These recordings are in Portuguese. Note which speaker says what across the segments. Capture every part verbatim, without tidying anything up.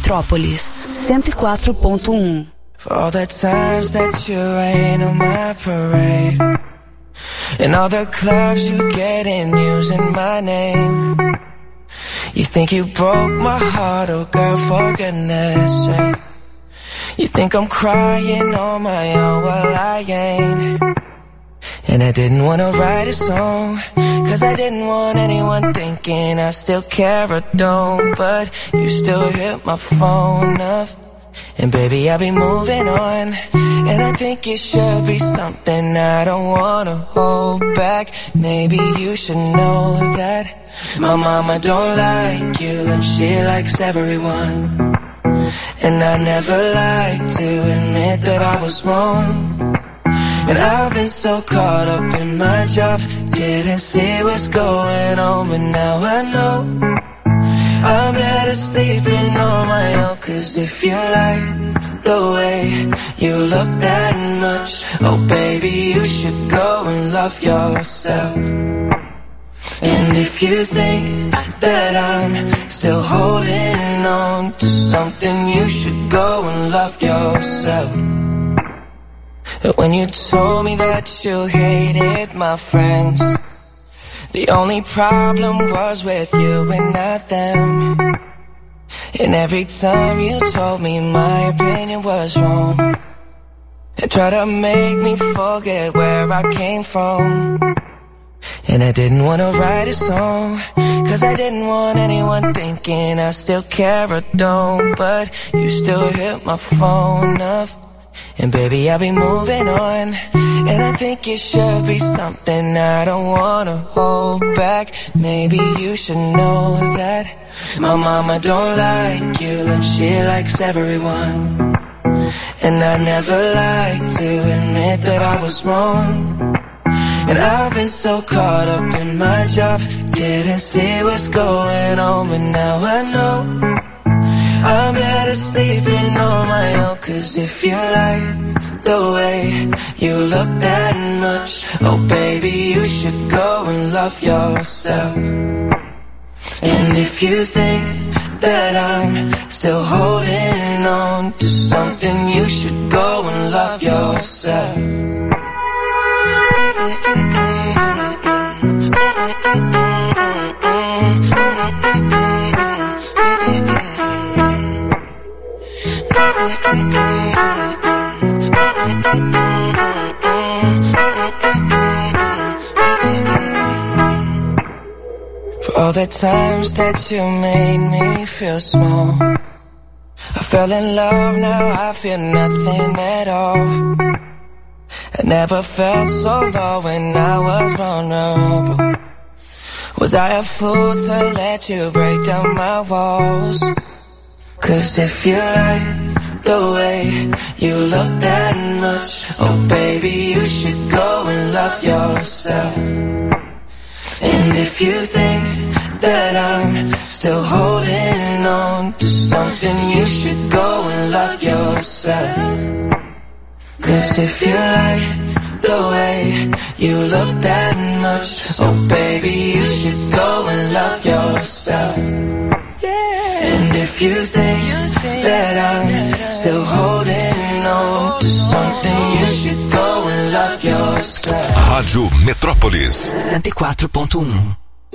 Speaker 1: Metrópolis cento e quatro ponto um.
Speaker 2: For all the times that you rain on my parade, and all the clubs you get in using my name. You think you broke my heart, oh girl, for goodness sake. You think I'm crying on my own, well I ain't. And I didn't wanna write a song, cause I didn't want anyone thinking I still care or don't. But you still hit my phone up, and baby I'll be moving on. And I think it should be something I don't wanna hold back. Maybe you should know that my mama don't like you, and she likes everyone. And I never like to admit that I was wrong. And I've been so caught up in my job, didn't see what's going on, but now I know I'm better sleeping on my own. Cause if you like the way you look that much, oh baby, you should go and love yourself. And if you think that I'm still holding on to something, you should go and love yourself. When you told me that you hated my friends, the only problem was with you and not them. And every time you told me my opinion was wrong, and tried to make me forget where I came from. And I didn't wanna write a song, cause I didn't want anyone thinking I still care or don't. But you still hit my phone up, and baby I'll be moving on. And I think it should be something I don't wanna hold back. Maybe you should know that my mama don't like you, and she likes everyone. And I never like to admit that I was wrong. And I've been so caught up in my job, didn't see what's going on, but now I know I'm better sleeping on my own. Cause if you like the way you look that much, oh baby, you should go and love yourself. And if you think that I'm still holding on to something, you should go and love yourself. For all the times that you made me feel small, I fell in love, now I feel nothing at all. I never felt so low when I was vulnerable. Was I a fool to let you break down my walls? Cause if you like the way you look that much, oh baby, you should go and love yourself. And if you think that I'm still holding on to something, you should go and love yourself. Cause if you like the way you look that much, oh baby, you should go and love yourself. And if you think that I'm still holding on to something, you should go and love yourself.
Speaker 3: Rádio Metrópolis
Speaker 1: cento e quatro ponto um.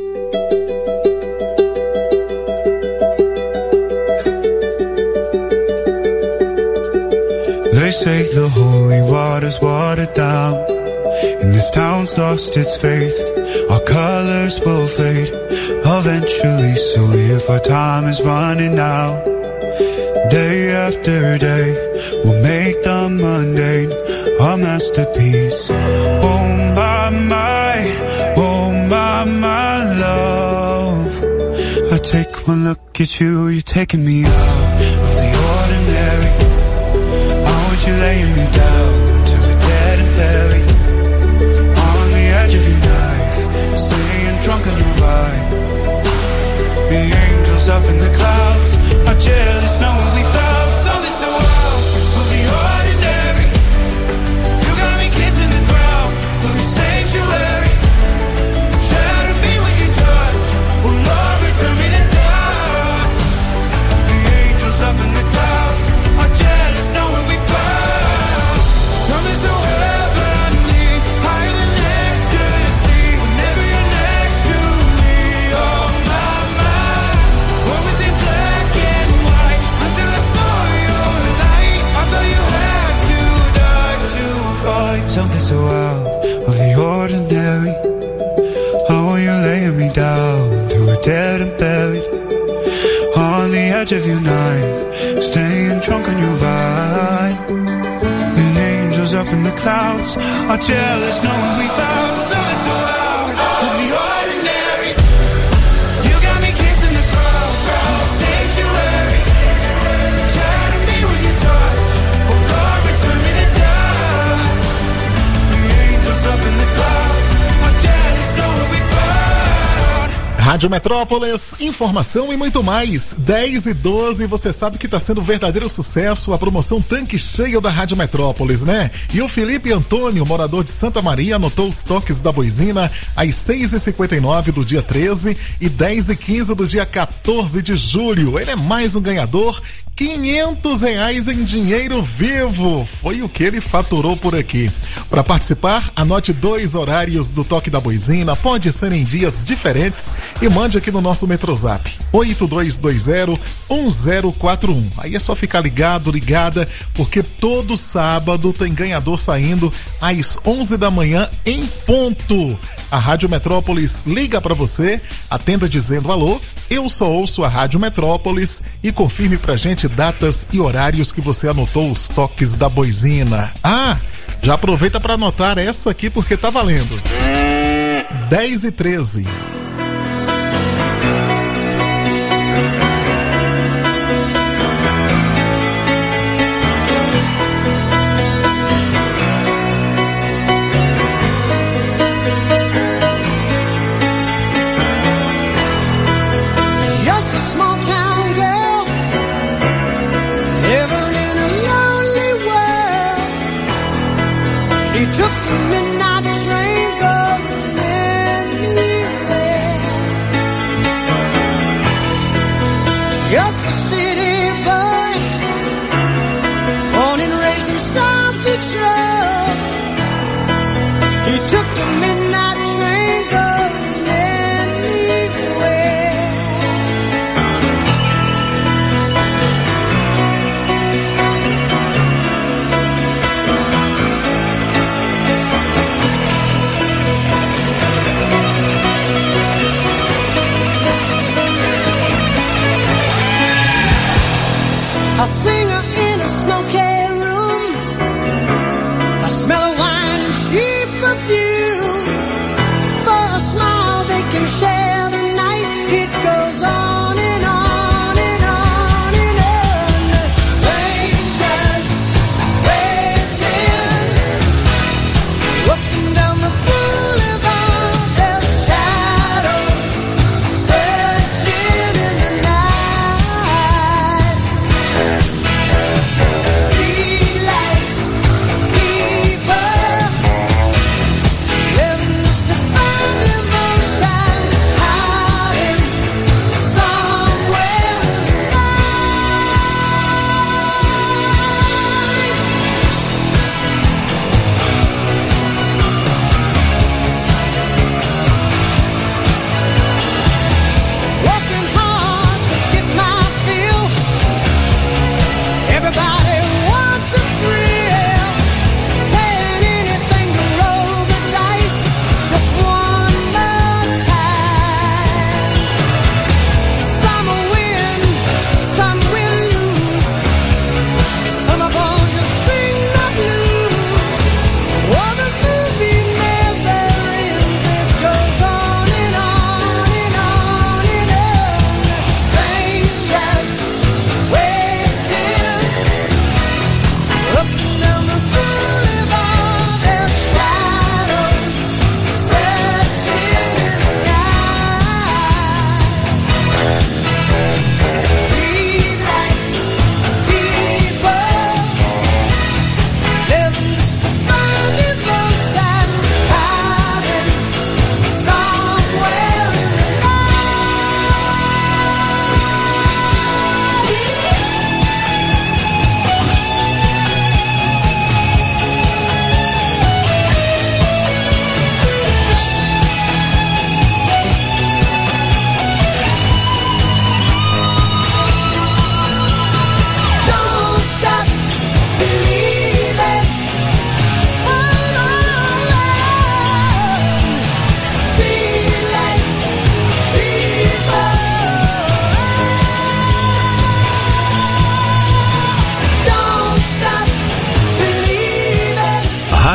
Speaker 4: They say the holy water's watered down, and this town's lost its faith. Our colors will fade eventually, so if our time is running out, day after day, we'll make the mundane our masterpiece. Oh my, my, oh my, my love, I take one look at you, you're taking me out of the ordinary. You're laying me down to the dead and buried, on the edge of your knife, staying drunk on your ride. The angels up in the clouds are jealous knowing we found something so wild of the ordinary. You got me kissing the ground of your sanctuary. Shatter me when you touch, oh Lord, return me to dust. The angels up in so out of the ordinary. Oh, you're laying me down to a dead and buried on the edge of your night, staying drunk on your vine. The angels up in the clouds are jealous knowing we found something so out of the ordinary. You got me kissing the ground, the sanctuary. Shatter me with your touch, oh Lord, return me to dust. The angels up in the clouds are jealous knowing we found.
Speaker 3: Rádio Metrópolis, informação e muito mais. dez e doze, você sabe que está sendo um verdadeiro sucesso a promoção Tanque Cheio da Rádio Metrópolis, né? E o Felipe Antônio, morador de Santa Maria, anotou os toques da Boisina às seis e cinquenta e nove do dia treze e dez e quinze do dia quatorze de julho. Ele é mais um ganhador. quinhentos reais em dinheiro vivo. Foi o que ele faturou por aqui. Para participar, anote dois horários do Toque da Boisina. Pode ser em dias diferentes e mande aqui no nosso Metrozap oito dois dois zero um zero quatro um. Aí é só ficar ligado, ligada, porque todo sábado tem ganhador saindo às onze da manhã em ponto. A Rádio Metrópolis liga para você, atenda dizendo alô, eu só ouço a Rádio Metrópolis e confirme pra gente datas e horários que você anotou os toques da Boisina. Ah, já aproveita para anotar essa aqui porque tá valendo. dez e treze.
Speaker 2: Took the midnight train going anywhere.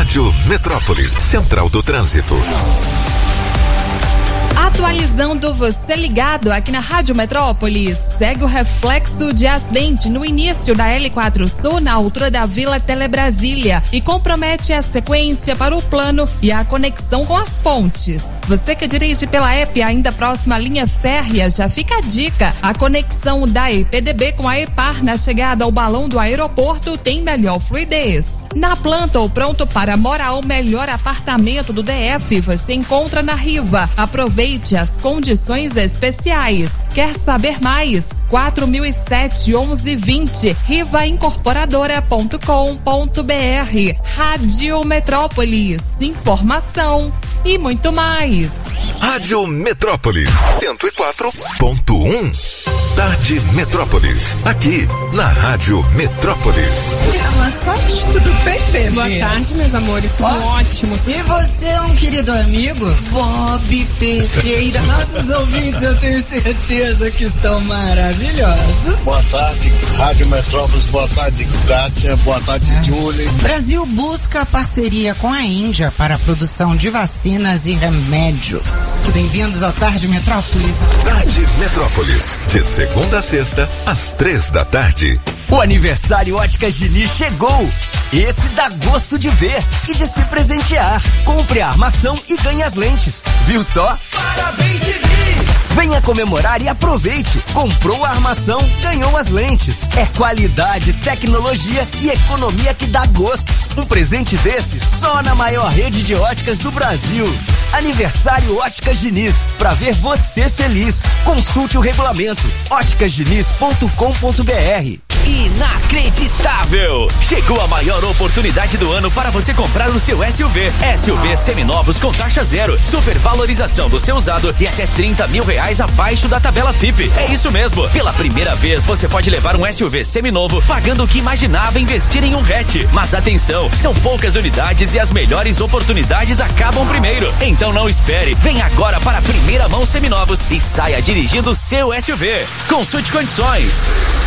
Speaker 5: Rádio Metrópolis, Central do Trânsito.
Speaker 6: Atualizando você ligado aqui na Rádio Metrópolis, segue o reflexo de acidente no início da L quatro Sul, na altura da Vila Telebrasília, e compromete a sequência para o plano e a conexão com as pontes. Você que dirige pela E P ainda próxima à linha férrea, já fica a dica: a conexão da E P D B com a EPAR na chegada ao balão do aeroporto tem melhor fluidez. Na planta ou pronto para morar o melhor apartamento do D F, você encontra na Riva. Aproveite as condições especiais. Quer saber mais? quatro mil e sete, onze vinte, riva incorporadora ponto com ponto br. Rádio Metrópolis, informação e muito mais.
Speaker 5: Rádio Metrópolis, cento e quatro ponto um. Tarde Metrópolis, aqui na Rádio Metrópolis.
Speaker 7: Boa sorte, tudo bem, Pedro?
Speaker 8: Boa tarde, meus amores, são oh, ótimos.
Speaker 7: E você é um querido amigo? Bob Ferreira. Nossos ouvintes, eu tenho certeza que estão maravilhosos.
Speaker 9: Boa tarde, Rádio Metrópolis. Boa tarde, Kátia. Boa tarde, ah. Julie.
Speaker 7: Brasil busca parceria com a Índia para a produção de vacinas e remédios. Bem-vindos ao Tarde Metrópolis.
Speaker 5: Tarde Metrópolis, de segunda a sexta, às três da tarde.
Speaker 10: O aniversário Óticas Diniz chegou. Esse dá gosto de ver e de se presentear. Compre a armação e ganhe as lentes. Viu só?
Speaker 11: Parabéns, Diniz!
Speaker 10: Venha comemorar e aproveite. Comprou a armação, ganhou as lentes. É qualidade, tecnologia e economia que dá gosto. Um presente desse só na maior rede de óticas do Brasil. Aniversário Óticas Diniz, pra ver você feliz. Consulte o regulamento óticas diniz ponto com ponto br.
Speaker 12: Inacreditável! Chegou a maior oportunidade do ano para você comprar o seu S U V. S U V seminovos com taxa zero, supervalorização do seu usado e até trinta mil reais abaixo da tabela F I P. É isso mesmo! Pela primeira vez você pode levar um S U V seminovo pagando o que imaginava investir em um hatch. Mas atenção, são poucas unidades e as melhores oportunidades acabam primeiro. Então não espere, vem agora para a primeira mão seminovos e saia dirigindo o seu S U V. Consulte condições.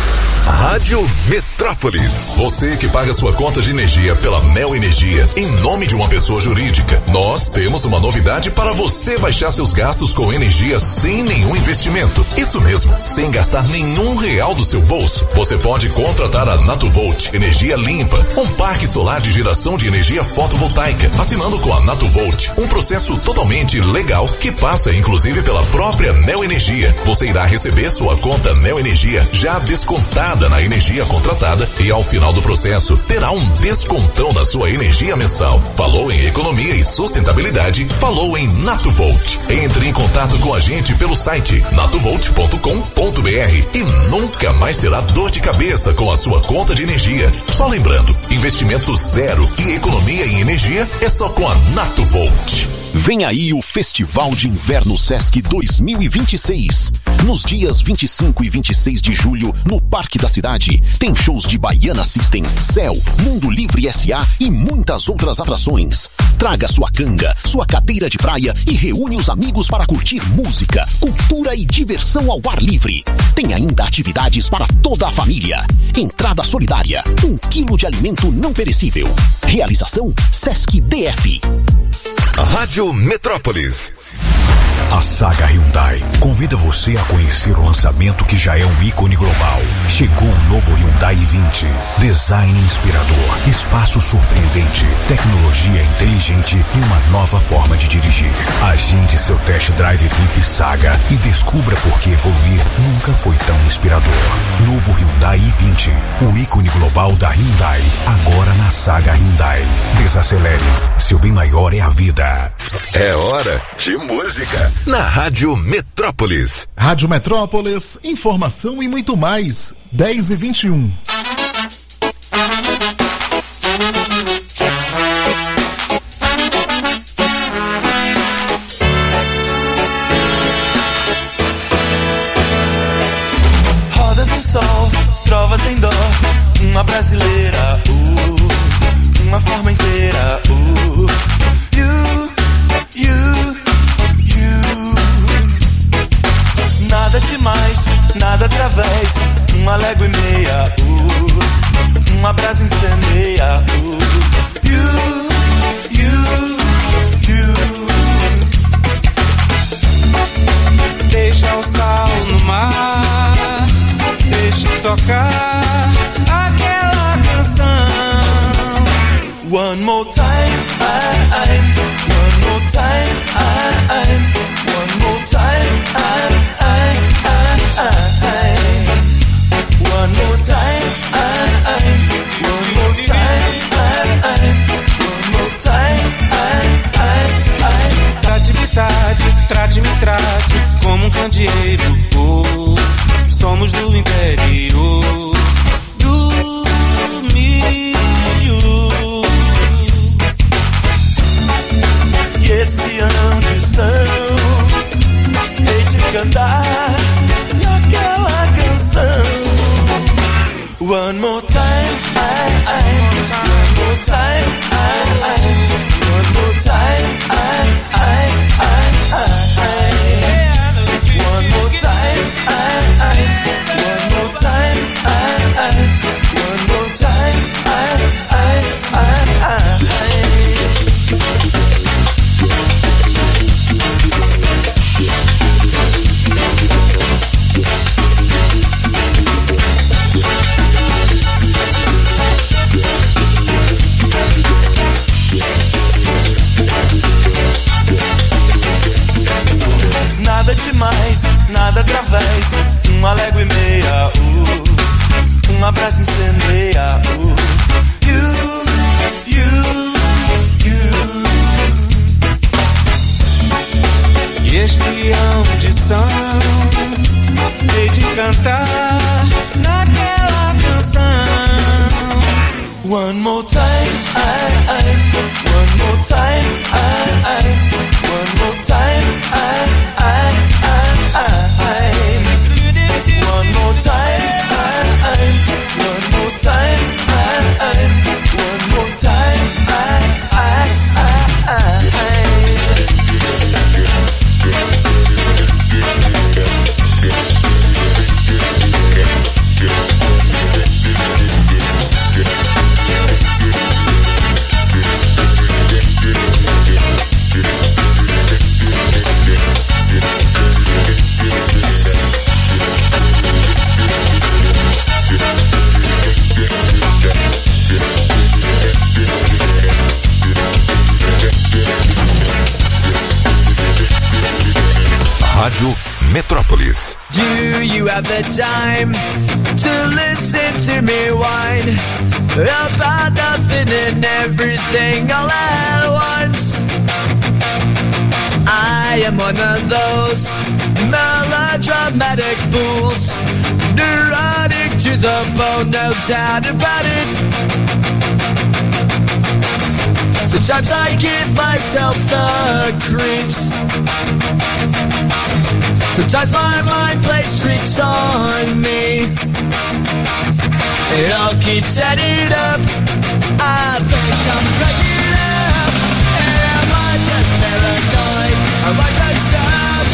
Speaker 5: Rádio Metrópolis. Você que paga sua conta de energia pela Neo Energia em nome de uma pessoa jurídica, nós temos uma novidade para você baixar seus gastos com energia sem nenhum investimento. Isso mesmo, sem gastar nenhum real do seu bolso. Você pode contratar a Natuvolt, energia limpa, um parque solar de geração de energia fotovoltaica, assinando com a Natuvolt, um processo totalmente legal que passa inclusive pela própria Neo Energia. Você irá receber sua conta Neo Energia já descontada na energia contratada e ao final do processo terá um descontão na sua energia mensal. Falou em economia e sustentabilidade? Falou em Natuvolt. Entre em contato com a gente pelo site natuvolt ponto com ponto br e nunca mais terá dor de cabeça com a sua conta de energia. Só lembrando, investimento zero e economia em energia é só com a Natuvolt.
Speaker 13: Vem aí o Festival de Inverno Sesc dois mil e vinte e seis. Nos dias vinte e cinco e vinte e seis de julho, no Parque da Cidade, tem shows de Baiana System, Céu, Mundo Livre S A e muitas outras atrações. Traga sua canga, sua cadeira de praia e reúne os amigos para curtir música, cultura e diversão ao ar livre. Tem ainda atividades para toda a família. Entrada solidária, um quilo de alimento não perecível. Realização Sesc D F.
Speaker 5: Rádio Metrópolis.
Speaker 14: A Saga Hyundai convida você a conhecer o lançamento que já é um ícone global. Chegou o novo Hyundai i vinte. Design inspirador, espaço surpreendente, tecnologia inteligente e uma nova forma de dirigir. Agende seu test drive V I P Saga e descubra por que evoluir nunca foi tão inspirador. Novo Hyundai i vinte, o ícone global da Hyundai, agora na Saga Hyundai. Desacelere, seu bem maior é a vida.
Speaker 5: É hora de música na Rádio Metrópolis.
Speaker 3: Rádio Metrópolis, informação e muito mais. dez e vinte e um.
Speaker 2: Rodas em sol, trovas em dó, uma brasileira, uh, uma forma inteira, uh, you, you, you. Nada demais, nada através, uma légua e meia, uh, uma brasa incendeia, uh, you, time, one more time, one more time, one more time, one more time.
Speaker 11: Trate-me, trate, trate-me, trate como um candeeiro. Oh, somos do interior do milho. E esse ano estão, hei de cantar naquela canção. One more time, I, I, one more time, I, I, one more time, I, I, I, I, one more time, I, I, one more time, I, I, one more time, I, I, I, I. Nada demais, nada através, uma légua e meia, uh, um abraço incendeia, uh, you, you, you. E este audição, hei de cantar naquela canção. One more time, I, I, one more time, I, I, one more time, I, I, I, I, one more time, I, I, one more time, I, I, one more time, I, I, I, I.
Speaker 5: Rádio Metrópolis.
Speaker 15: Do you have the time to listen to me whine about nothing and everything all at once? I am one of those melodramatic fools, neurotic to the bone, no doubt about it. Sometimes I give myself the creeps. Sometimes my mind plays tricks on me. It all keeps adding up. I think I'm cracking up. Am I just paranoid? Am I just up?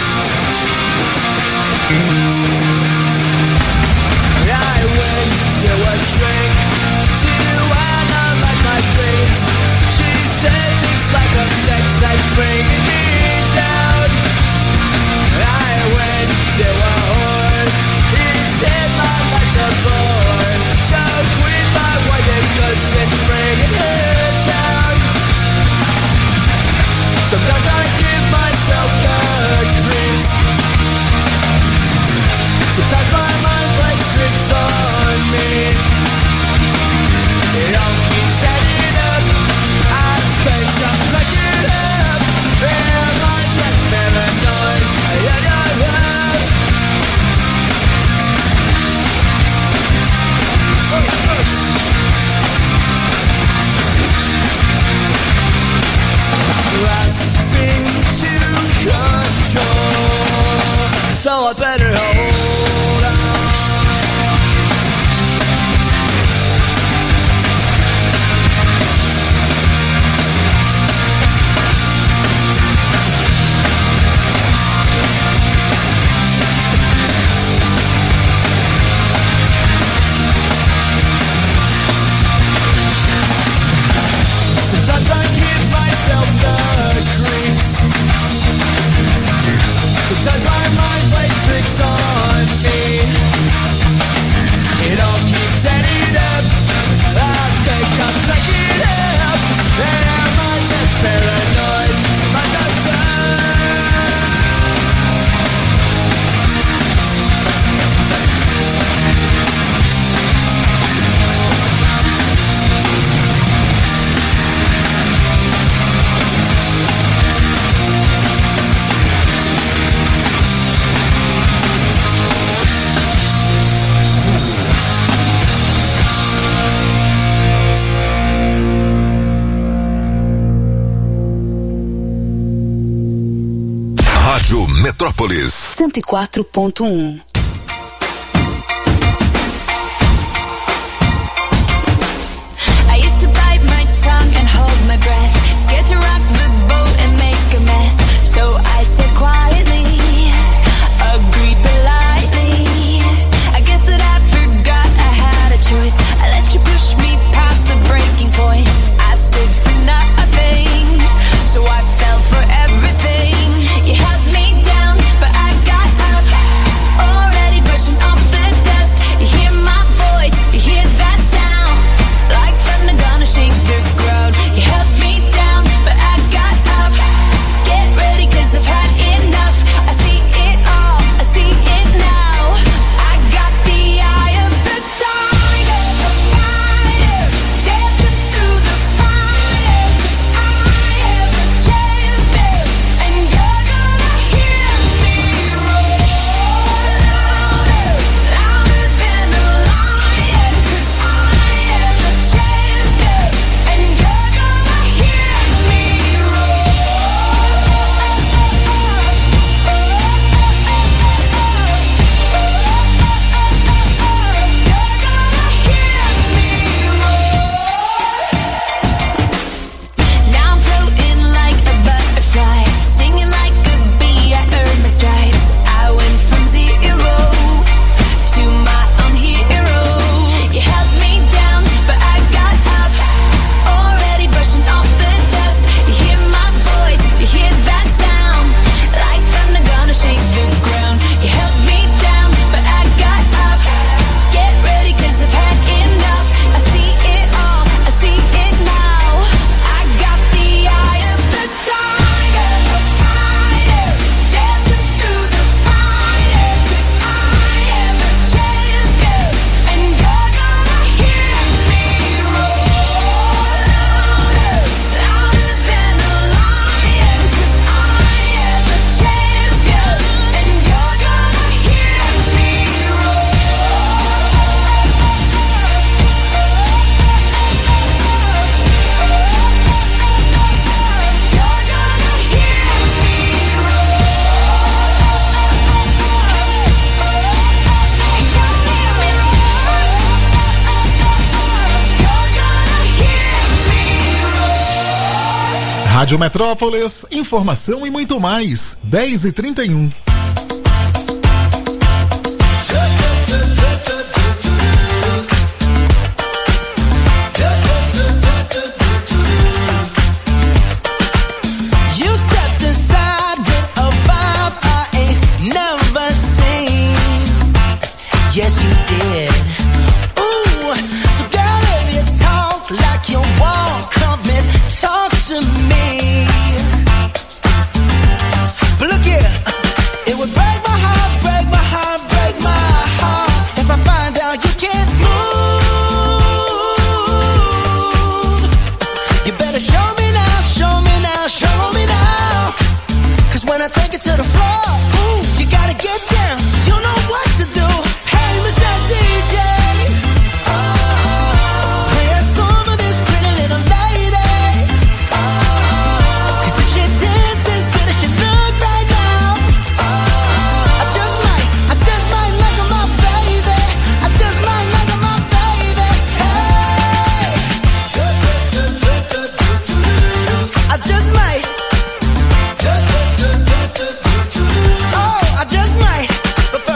Speaker 15: I went to a shrink to analyze my dreams. She says it's like a sex that's bringing me down. I went to a whore. He said my life's a bore. Choke with my wife and goods and bringing her down. Sometimes I give myself the creeps. Sometimes my mind plays tricks on me. It all keeps adding up. I think I'm cracking up. Am I just paranoid? Yeah, yeah, yeah. Grasping to control, so I better hold on. Sometimes I give myself the creeps. Sometimes my mind plays tricks on
Speaker 5: Rádio Metrópolis
Speaker 1: cento e quatro ponto um.
Speaker 16: I used to bite my tongue and hold my breath, scared to rock the boat and make a mess. So I said quietly, agreed politely. I guess that I forgot I had a choice. I let you push me past the breaking point. I stood for nothing, so I fell for everything. You held me down, but I got up, already brushing off the dust. You hear my voice, you hear that sound, like thunder gonna shake the ground. You held me down, but I got up. Get ready, cause I've had enough. I see it all, I see it now. I got the eye of the tiger, a fighter, dancing through the fire. Cause I am a champion, and you're gonna hear me roar louder, louder than a lion. Cause I am a champion, and you're gonna hear me roar. Now I'm floating like a butterfly, stinging like a bee. I earned my stripes. I went from zero to my own hero. You held me down, but I got up, already brushing off the dust. You hear my voice, you hear that sound, like thunder gonna shake the ground. You held me down, but I got up. Get ready, cause I've had enough. I see it all, I see it now. I got the eye of the tiger, a fighter, dancing through the fire. Cause I am a champion, and you're gonna hear me roar louder, louder than a lion. Cause I am a champion, and you're gonna hear me roar. You're gonna hear me
Speaker 3: Rádio Metrópolis, informação e muito mais. dez e trinta e um.
Speaker 15: You stepped inside with a vibe I ain't never seen. Yes, you did. Ooh, so girl, if you talk like you want, come and talk to me. But look here, it would break my heart, break my heart, break my heart if I find out you can't move. You better show me now, show me now, show me now. Cause when I take it to the floor, ooh, you gotta get down. You know what to do. Hey, Mister D J, play a song for this pretty little lady. Cause if she dances good as she look right now, I just might, I just might make her my baby. I just might make her my baby. Hey, I just might. Oh, I just might. But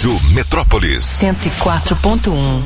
Speaker 5: Rádio Metrópolis
Speaker 1: cento e quatro ponto um.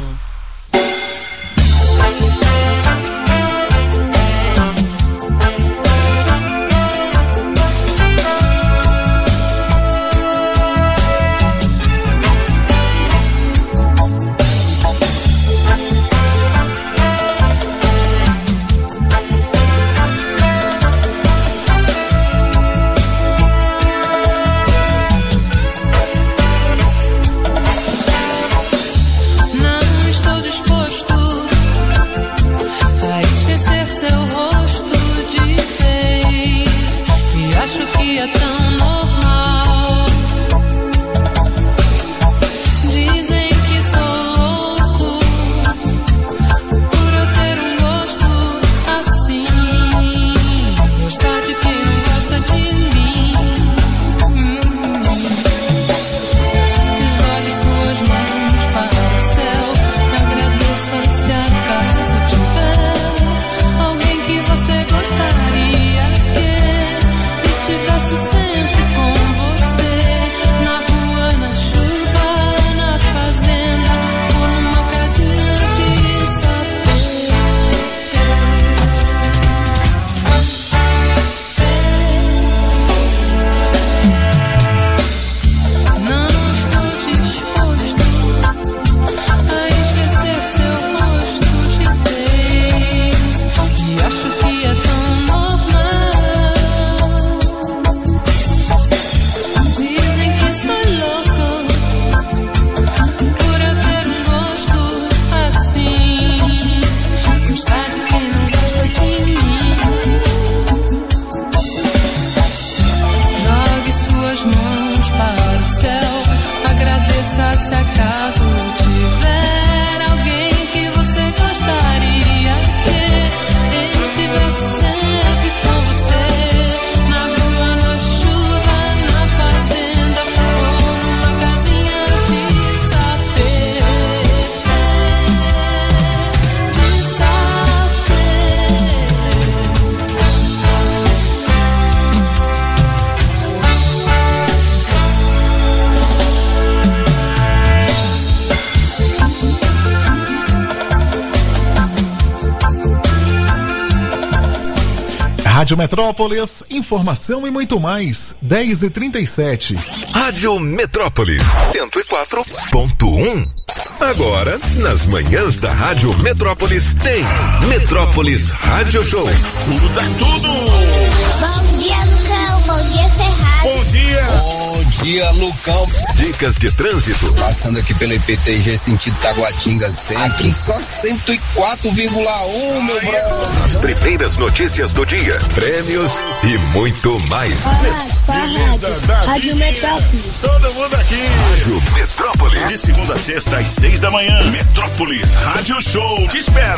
Speaker 3: Rádio Metrópolis, informação e muito mais. dez e trinta e sete.
Speaker 5: Rádio Metrópolis cento e quatro ponto um. Agora, nas manhãs da Rádio Metrópolis, tem Metrópolis Rádio Show.
Speaker 17: Tudo dá tudo!
Speaker 18: Bom dia, Lucão. Bom dia, Cerrado.
Speaker 17: Bom dia!
Speaker 19: Bom dia, Lucão.
Speaker 5: Dicas de trânsito.
Speaker 19: Passando aqui pela I P T G, sentido Taguatinga sempre. Aqui só cento e quatro vírgula um, meu brother.
Speaker 5: As primeiras notícias do dia, prêmios e muito mais.
Speaker 17: Beleza da
Speaker 18: Rádio Metrópolis.
Speaker 17: Todo mundo aqui.
Speaker 5: Rádio Metrópolis.
Speaker 17: De segunda a sexta às seis da manhã. Metrópolis Rádio Show. Te espero.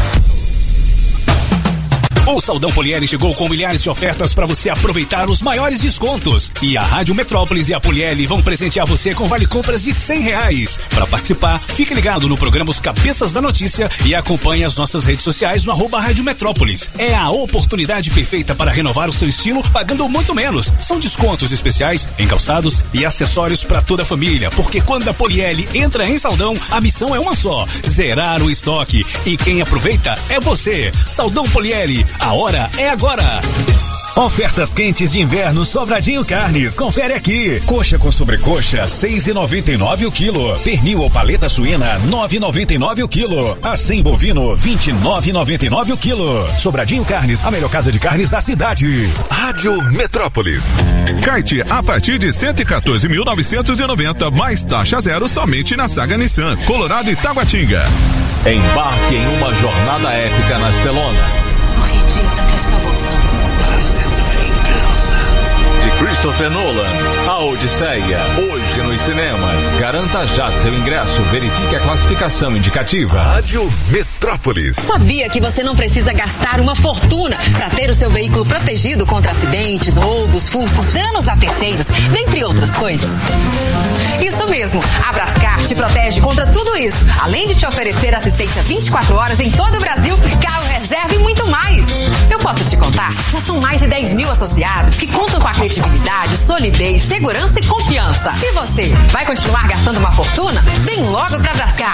Speaker 12: O Saldão Polieri chegou com milhares de ofertas para você aproveitar os maiores descontos. E a Rádio Metrópolis e a Polieri vão presentear você com vale compras de cem reais. Para participar, fique ligado no programa Os Cabeças da Notícia e acompanhe as nossas redes sociais no arroba Rádio Metrópolis. É a oportunidade perfeita para renovar o seu estilo pagando muito menos. São descontos especiais em calçados e acessórios para toda a família. Porque quando a Polieri entra em Saldão, a missão é uma só: zerar o estoque. E quem aproveita é você. Saldão Polieri. A hora é agora.
Speaker 20: Ofertas quentes de inverno Sobradinho Carnes. Confere aqui. Coxa com sobrecoxa, seis e noventa e nove o quilo. Pernil ou paleta suína, nove e noventa e nove o quilo. Acém bovino, vinte e nove e noventa e nove o quilo. Sobradinho Carnes, a melhor casa de carnes da cidade.
Speaker 5: Rádio Metrópolis.
Speaker 21: Kite a partir de cento e quatorze mil novecentos e noventa, mais taxa zero somente na Saga Nissan, Colorado e Taguatinga.
Speaker 22: Embarque em uma jornada épica na Estelona.
Speaker 1: Acredita que está voltando.
Speaker 22: Trazendo vingança. De Christopher Nolan, A Odisseia, hoje nos cinemas. Garanta já seu ingresso, verifique a classificação indicativa.
Speaker 5: Rádio Metrópolis.
Speaker 1: Sabia que você não precisa gastar uma fortuna para ter o seu veículo protegido contra acidentes, roubos, furtos, danos a terceiros, dentre outras coisas? Isso mesmo, a Brascar te protege contra tudo isso, além de te oferecer assistência vinte e quatro horas em todo o Brasil, carro reserva e muito mais. Eu posso te contar? Já são mais de dez mil associados que contam com a credibilidade qualidade, solidez, segurança e confiança. E você, vai continuar gastando uma fortuna? Vem logo pra Brascar.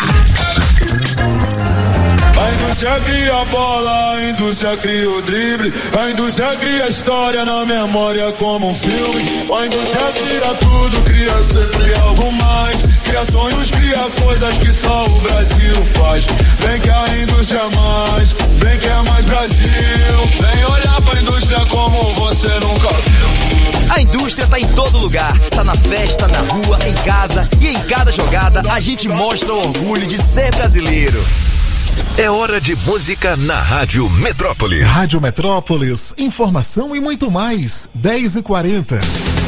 Speaker 4: A indústria cria a bola, a indústria cria o drible, a indústria cria a história na memória como um filme. A indústria cria tudo, cria sempre algo mais, cria sonhos, cria coisas que só o Brasil faz. Vem que a indústria é mais, vem que é mais Brasil. Vem olhar pra indústria como você nunca viu.
Speaker 10: A indústria tá em todo lugar, tá na festa, na rua, em casa e em cada jogada a gente mostra o orgulho de ser brasileiro.
Speaker 5: É hora de música na Rádio Metrópolis.
Speaker 3: Rádio Metrópolis, informação e muito mais. dez e quarenta.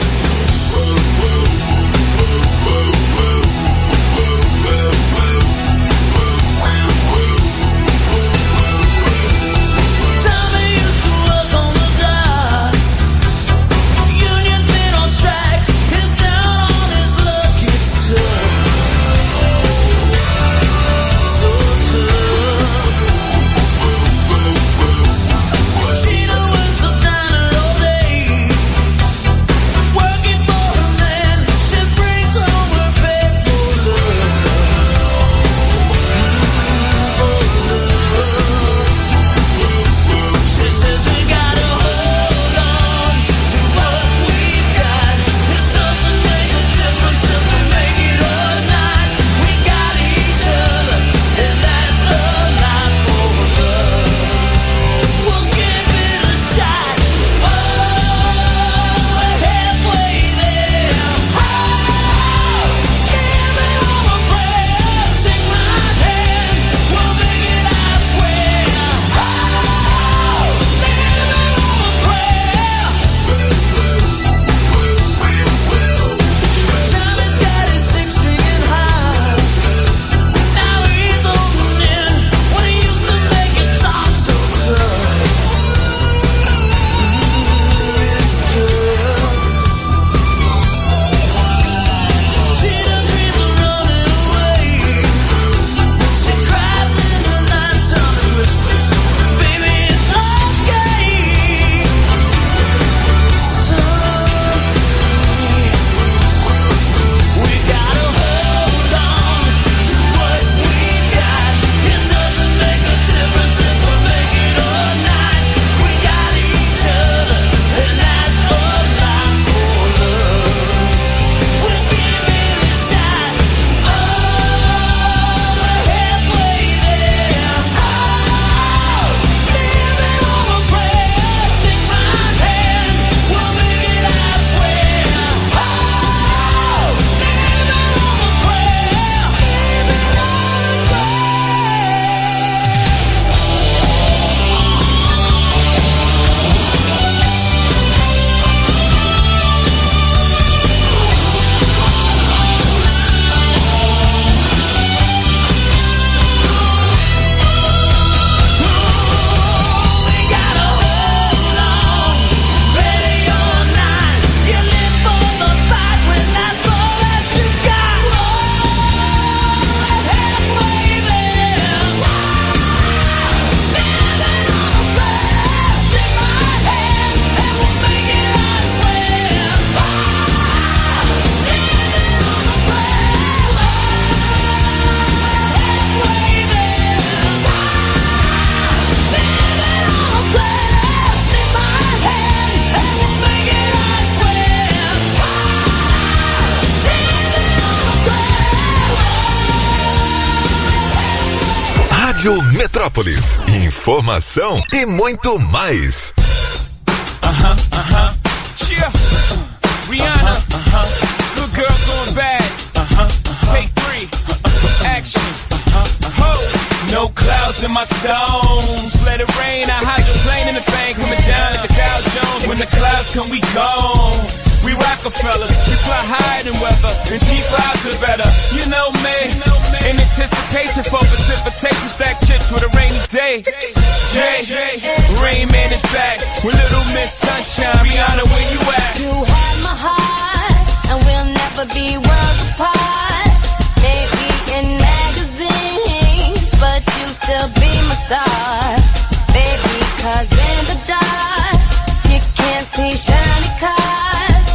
Speaker 5: Rádio Metrópolis. Informação e muito mais.
Speaker 6: Uh-huh, uh-huh. Cheer. Uh, Rihanna. Uh-huh, uh-huh. Good girl going bad. Uh-huh, uh-huh. Take three. Uh-huh. Action. Uh-huh, uh-huh. No clouds in my stones. Let it rain. I hydroplane in the bank. Coming down at the Dow Jones. When the clouds come, we gone. We Rockefellers, we fly higher than weather, and G fives are better. You know me, in anticipation for precipitation, stack chips with a rainy day. Jay, Rain Man is back with Little Miss Sunshine. Rihanna, where you at?
Speaker 16: You have my heart, and we'll never be worlds apart. Maybe in magazines, but you still be my star. Baby, cause in the dark, you can't see shiny cars.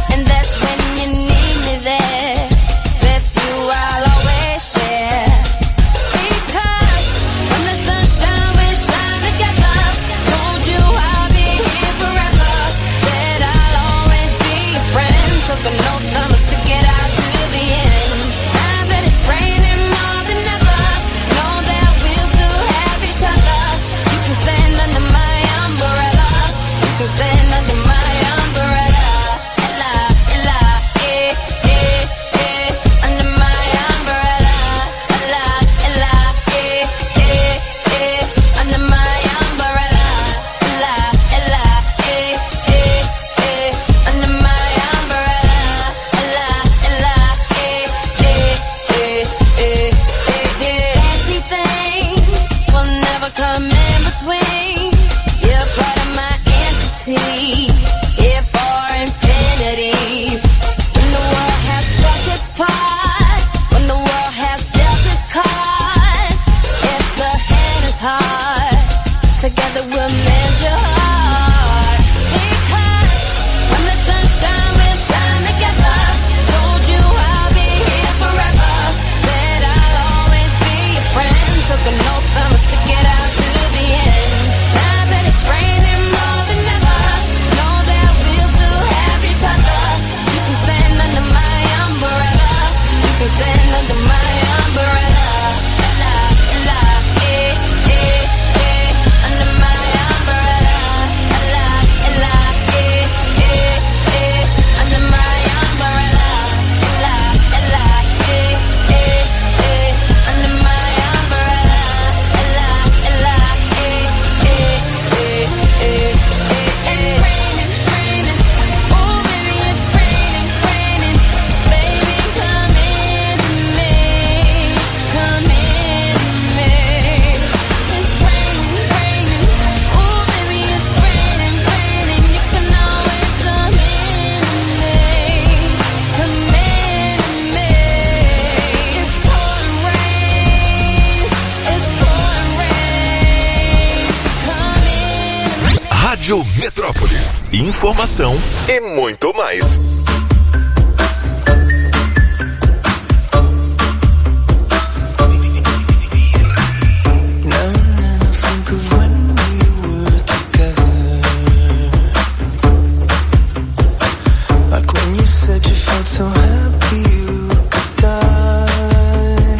Speaker 5: Rádio Metrópolis. Informação e muito mais.
Speaker 2: So happy you could die.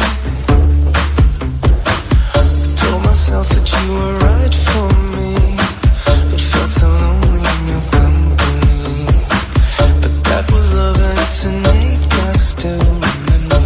Speaker 2: Told myself that you were right for me. It felt so lonely in your company. But that was love and tonight I still remember.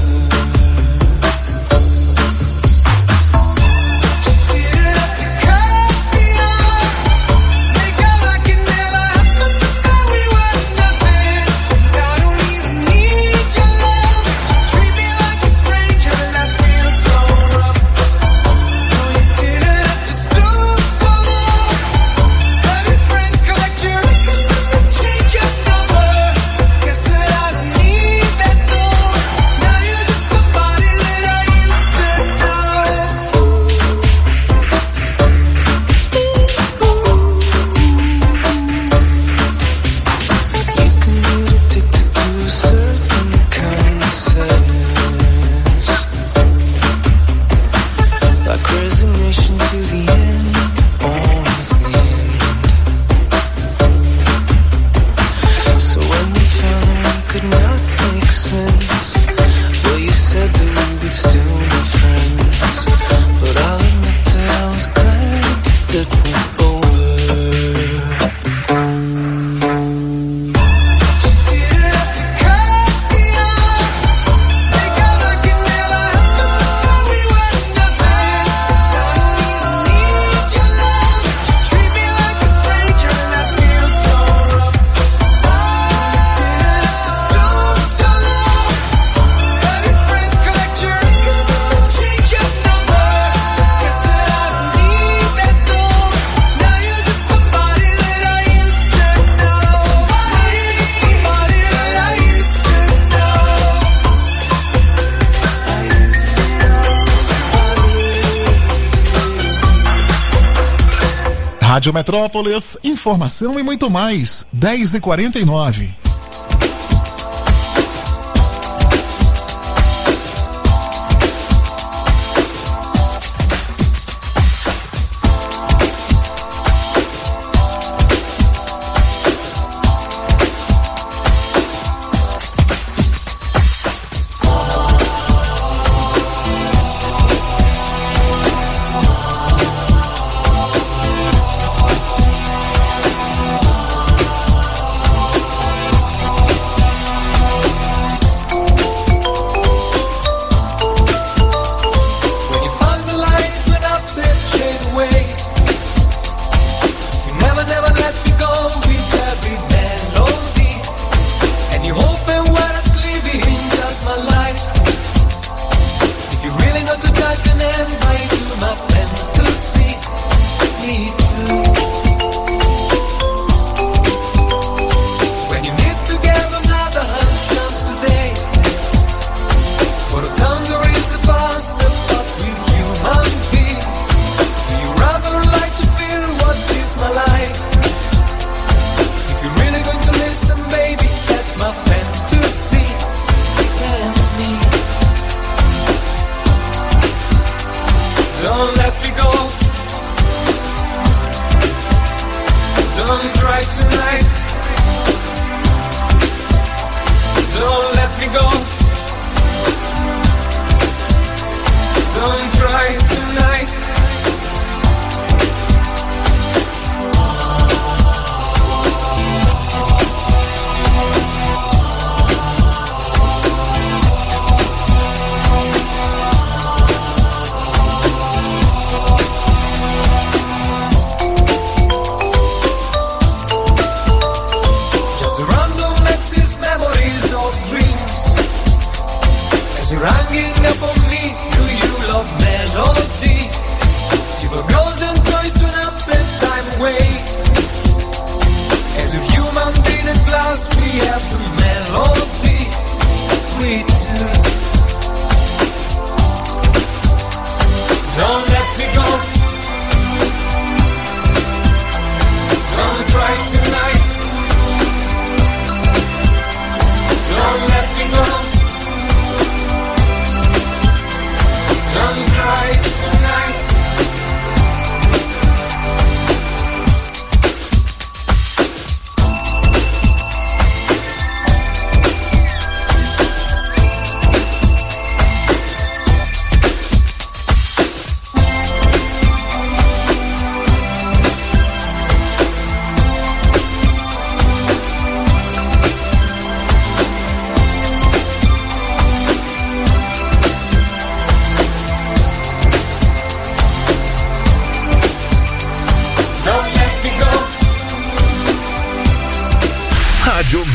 Speaker 3: Rádio Metrópolis, informação e muito mais. dez e quarenta e nove.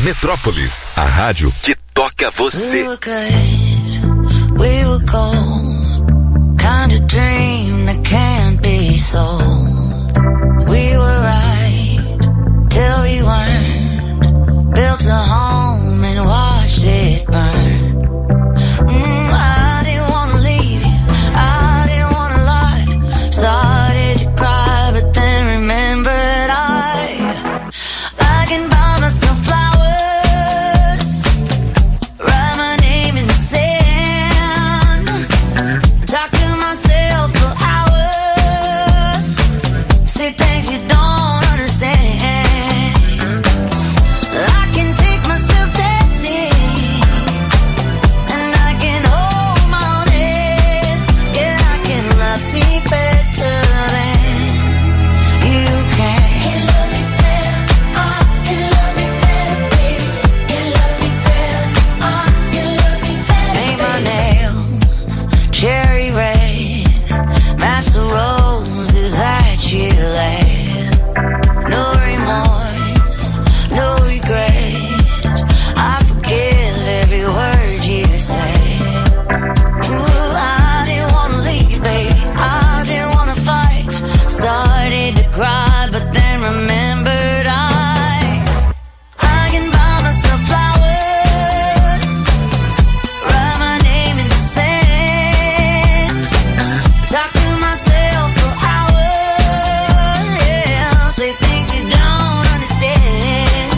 Speaker 5: Metrópolis, a rádio que toca você.
Speaker 16: We were good, we were gold, kind of dream that can't be sold. We were right till we weren't, built a home and watched it burn. Mm, I didn't wanna leave you, I didn't wanna lie, started to cry but then remembered I I can buy myself flowers, write my name in the sand, talk to myself for hours, say things you don't understand. I can take myself dancing, and I can hold my own head. Yeah, I can love me better than you can. Can love me better, I can love me better, baby. Can love me better, I can love me better. Paint my nails cherry red, match the roses that you laid. No remorse, no regret, I forgive every word you say. Ooh, I didn't wanna leave, babe, I didn't wanna fight, started to cry but then remembered I I can buy myself flowers, write my name in the sand, talk to myself for hours, yeah, say things you don't understand.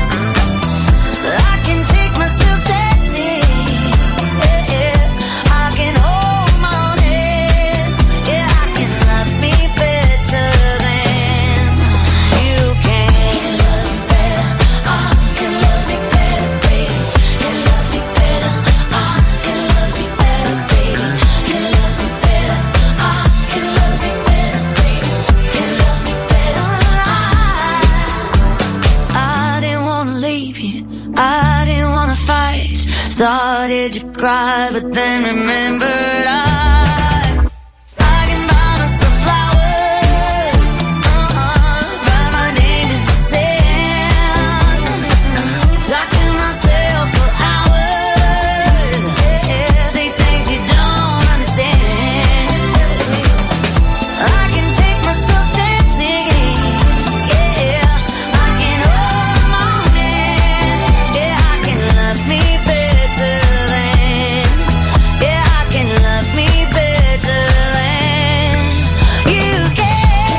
Speaker 16: I can take myself dancing, yeah, yeah, I can hold my own head, yeah, I can love me better than you can. Can love me better, I can love me better, baby. Can love me better, I can love me better, baby. Can love me better, I can love me better, baby. Can love me better, I I didn't wanna leave you, I didn't wanna fight, started to cry but then remembered I I can buy myself flowers, uh-uh, write my name in the sand, talk to myself for hours, yeah, say things you don't understand. I can take myself dancing, yeah, I can hold my own hand, yeah, I can love me better than, yeah, I can love me better than you can.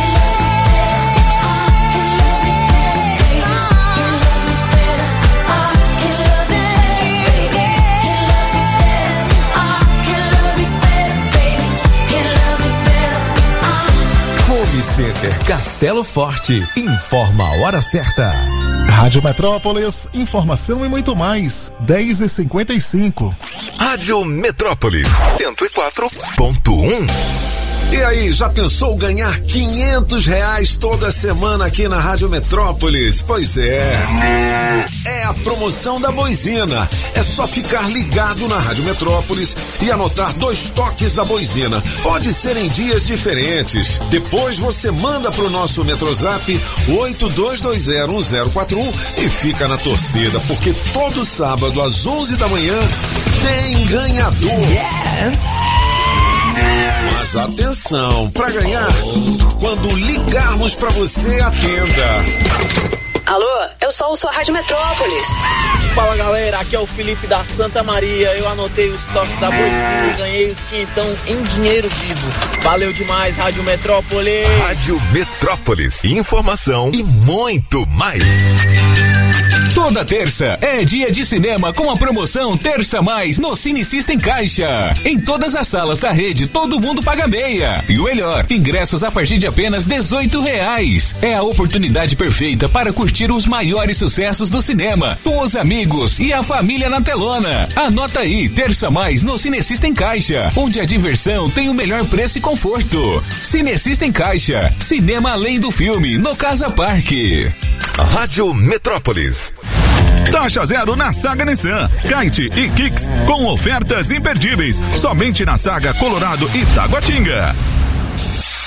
Speaker 8: Home Center Castelo Forte informa a hora certa.
Speaker 3: Rádio Metrópolis, informação e muito mais. dez e cinquenta e cinco.
Speaker 5: Rádio Metrópolis cento e quatro ponto um.
Speaker 8: E aí, já pensou ganhar quinhentos reais toda semana aqui na Rádio Metrópolis? Pois é. É a promoção da Boizina. É só ficar ligado na Rádio Metrópolis e anotar dois toques da Boizina. Pode ser em dias diferentes. Depois você manda pro nosso Metrozap oito dois dois zero um zero quatro um e fica na torcida, porque todo sábado às onze da manhã tem ganhador. Yes! Mas atenção, para ganhar, quando ligarmos para você, atenda.
Speaker 1: Alô, eu sou o sua Rádio Metrópolis.
Speaker 9: Fala galera, aqui é o Felipe da Santa Maria. Eu anotei os toques da Boizinha e ganhei os quinhentão em dinheiro vivo. Valeu demais, Rádio Metrópolis.
Speaker 5: Rádio Metrópolis, informação e muito mais.
Speaker 20: Toda terça é dia de cinema com a promoção Terça Mais no Cine System Caixa. Em todas as salas da rede, todo mundo paga meia. E o melhor, ingressos a partir de apenas dezoito reais. É a oportunidade perfeita para curtir os maiores sucessos do cinema, com os amigos e a família na telona. Anota aí, Terça Mais no Cine System Caixa, onde a diversão tem o melhor preço e conforto. Cine System Caixa, cinema além do filme, no Casa Parque.
Speaker 5: Rádio Metrópolis.
Speaker 21: Taxa zero na Saga Nissan, Kite e Kicks com ofertas imperdíveis, somente na Saga Colorado e Taguatinga.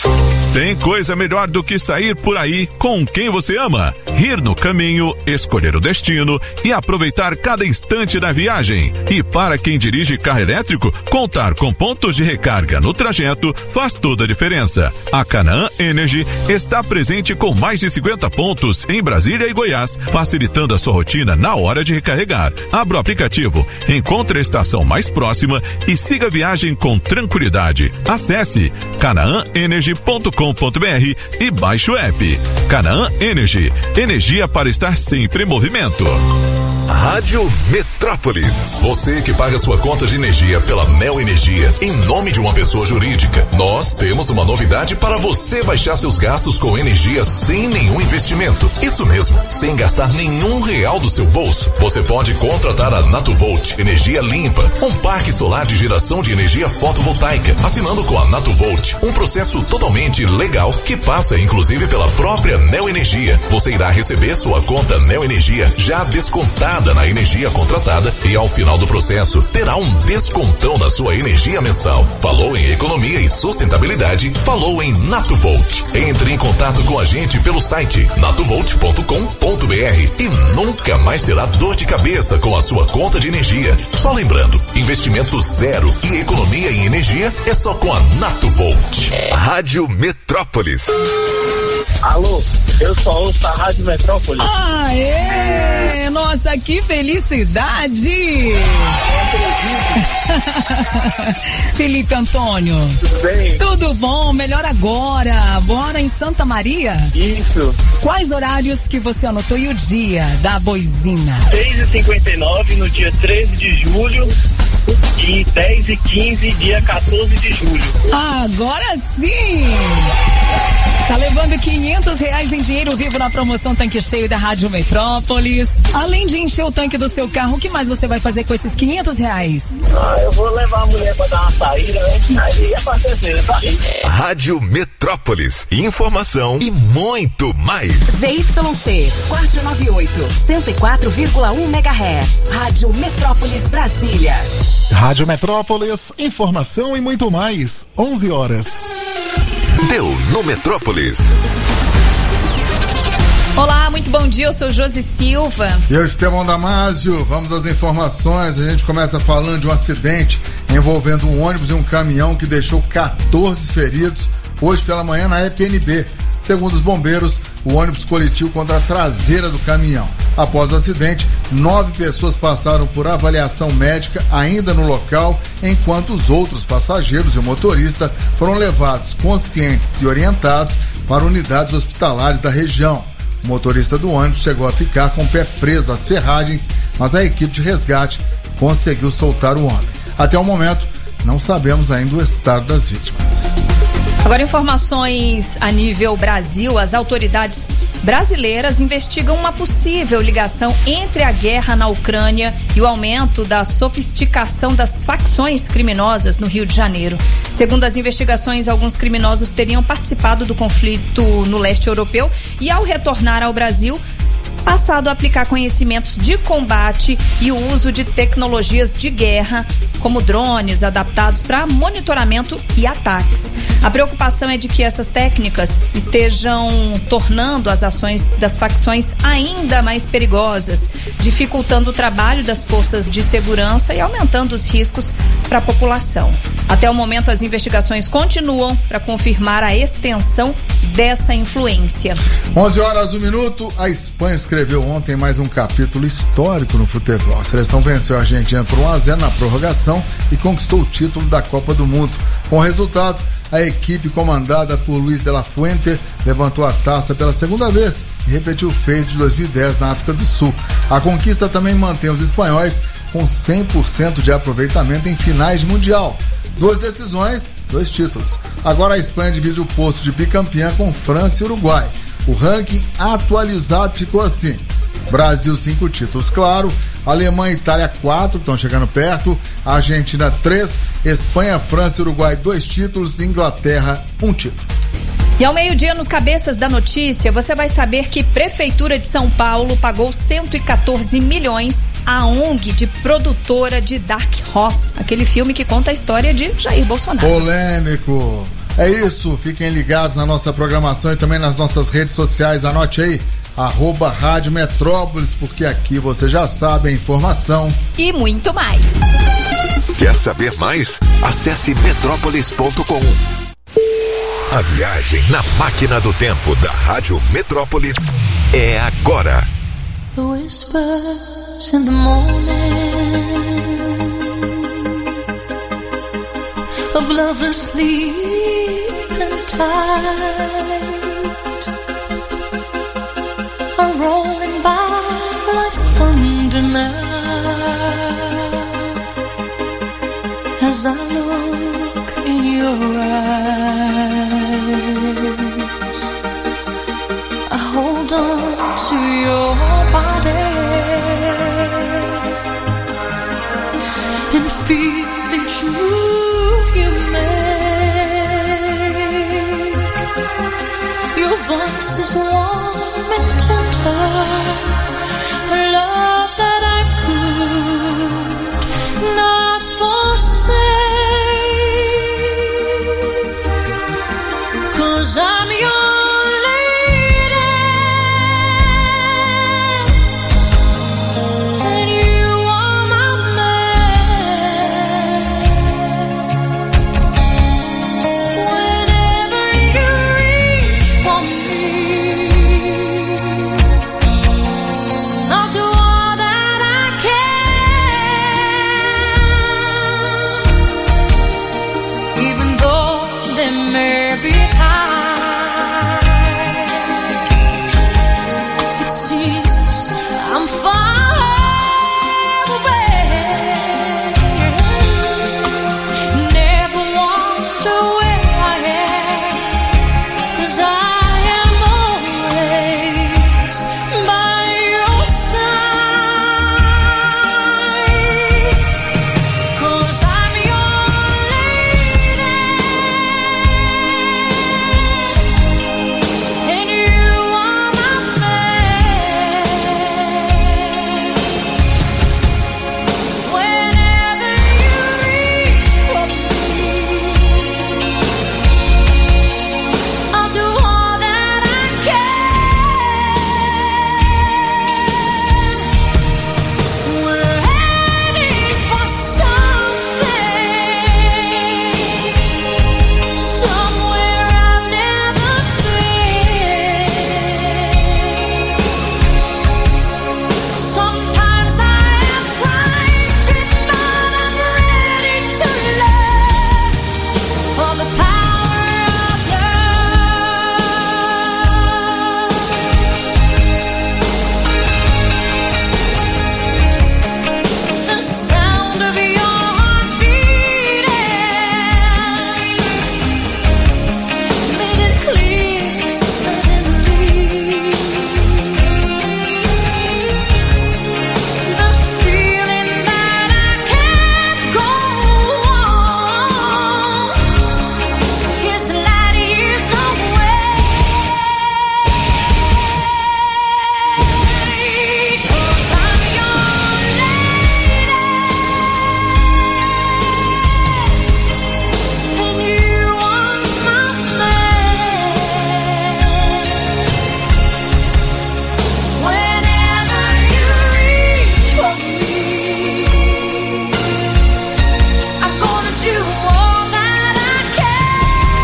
Speaker 21: Tem coisa melhor do que sair por aí com quem você ama, rir no caminho, escolher o destino e aproveitar cada instante da viagem. E para quem dirige carro elétrico, contar com pontos de recarga no trajeto faz toda a diferença. A Canaã Energy está presente com mais de cinquenta pontos em Brasília e Goiás, facilitando a sua rotina na hora de recarregar. Abra o aplicativo, encontre a estação mais próxima e siga a viagem com tranquilidade. Acesse canaã energy ponto com ponto br e baixe o app. Canaã Energy, energia para estar sempre em movimento.
Speaker 5: Rádio Metrópolis. Você que paga sua conta de energia pela Neo Energia em nome de uma pessoa jurídica. Nós temos uma novidade para você baixar seus gastos com energia sem nenhum investimento. Isso mesmo, sem gastar nenhum real do seu bolso. Você pode contratar a Natuvolt, energia limpa, um parque solar de geração de energia fotovoltaica, assinando com a Natuvolt, um processo totalmente legal que passa inclusive pela própria Neo Energia. Você irá receber sua conta Neo Energia já descontada na energia contratada e ao final do processo terá um descontão na sua energia mensal. Falou em economia e sustentabilidade? Falou em Natuvolt. Entre em contato com a gente pelo site natuvolt ponto com ponto br e nunca mais terá dor de cabeça com a sua conta de energia. Só lembrando, investimento zero e economia em energia é só com a Natuvolt. Rádio Metrópolis.
Speaker 9: Alô, eu só ouço a Rádio Metrópolis.
Speaker 7: Aê! Nossa, que felicidade! Felipe Antônio.
Speaker 9: Tudo bem?
Speaker 7: Tudo bom, melhor agora. Bora em Santa Maria?
Speaker 9: Isso.
Speaker 7: Quais horários que você anotou e o dia da boizina?
Speaker 9: seis e cinquenta e nove no dia treze de julho e dez e quinze dia quatorze de julho.
Speaker 7: Agora sim! Tá levando quinhentos reais em dinheiro vivo na promoção Tanque Cheio da Rádio Metrópolis. Além de encher o tanque do seu carro, o que mais você vai fazer com esses quinhentos reais?
Speaker 9: Ah, eu vou levar a mulher pra dar uma saída, né? Aí é pra terceira, tá aí.
Speaker 5: Rádio Metrópolis, informação e muito mais.
Speaker 13: Z Y C quatrocentos e noventa e oito, cento e quatro vírgula um megahertz. Rádio Metrópolis Brasília.
Speaker 3: Rádio Metrópolis, informação e muito mais. onze horas.
Speaker 5: Deu no Metrópolis.
Speaker 23: Olá, muito bom dia, eu sou Josi Silva.
Speaker 24: E eu, Estevão Damásio. Vamos às informações. A gente começa falando de um acidente envolvendo um ônibus e um caminhão que deixou quatorze feridos hoje pela manhã na E P N B. Segundo os bombeiros, o ônibus colidiu contra a traseira do caminhão. Após o acidente, nove pessoas passaram por avaliação médica ainda no local, enquanto os outros passageiros e o motorista foram levados conscientes e orientados para unidades hospitalares da região. O motorista do ônibus chegou a ficar com o pé preso às ferragens, mas a equipe de resgate conseguiu soltar o homem. Até o momento, não sabemos ainda o estado das vítimas.
Speaker 23: Agora, informações a nível Brasil. As autoridades brasileiras investigam uma possível ligação entre a guerra na Ucrânia e o aumento da sofisticação das facções criminosas no Rio de Janeiro. Segundo as investigações, alguns criminosos teriam participado do conflito no leste europeu e, ao retornar ao Brasil, passado a aplicar conhecimentos de combate e o uso de tecnologias de guerra, como drones adaptados para monitoramento e ataques. A preocupação é de que essas técnicas estejam tornando as ações das facções ainda mais perigosas, dificultando o trabalho das forças de segurança e aumentando os riscos para a população. Até o momento, as investigações continuam para confirmar a extensão dessa influência.
Speaker 24: onze horas, um minuto. A Espanha escreveu ontem mais um capítulo histórico no futebol. A seleção venceu a Argentina por um a zero na prorrogação e conquistou o título da Copa do Mundo. Com o resultado, a equipe comandada por Luis de la Fuente levantou a taça pela segunda vez e repetiu o feito de dois mil e dez na África do Sul. A conquista também mantém os espanhóis com cem por cento de aproveitamento em finais de Mundial. Duas decisões, dois títulos. Agora a Espanha divide o posto de bicampeã com França e Uruguai. O ranking atualizado ficou assim: Brasil, cinco títulos, claro. Alemanha e Itália, quatro, estão chegando perto. Argentina, três. Espanha, França e Uruguai, dois títulos. Inglaterra, um título.
Speaker 23: E ao meio-dia, nos Cabeças da Notícia, você vai saber que Prefeitura de São Paulo pagou cento e quatorze milhões à O N G de produtora de Dark Horse, aquele filme que conta a história de Jair Bolsonaro.
Speaker 24: Polêmico. É isso, fiquem ligados na nossa programação e também nas nossas redes sociais. Anote aí, arroba Rádio Metrópolis, porque aqui você já sabe a informação
Speaker 23: e muito mais.
Speaker 5: Quer saber mais? Acesse metrópolis ponto com. A viagem na máquina do tempo da Rádio Metrópolis é agora.
Speaker 2: The whispers in the morning of lovers sleeping tight are rolling by like thunder now as I look in your eyes. I hold on to your body and feel the truth you make. Your voice is warm and tender, a love that I could not forsake, 'cause I'm your there may be time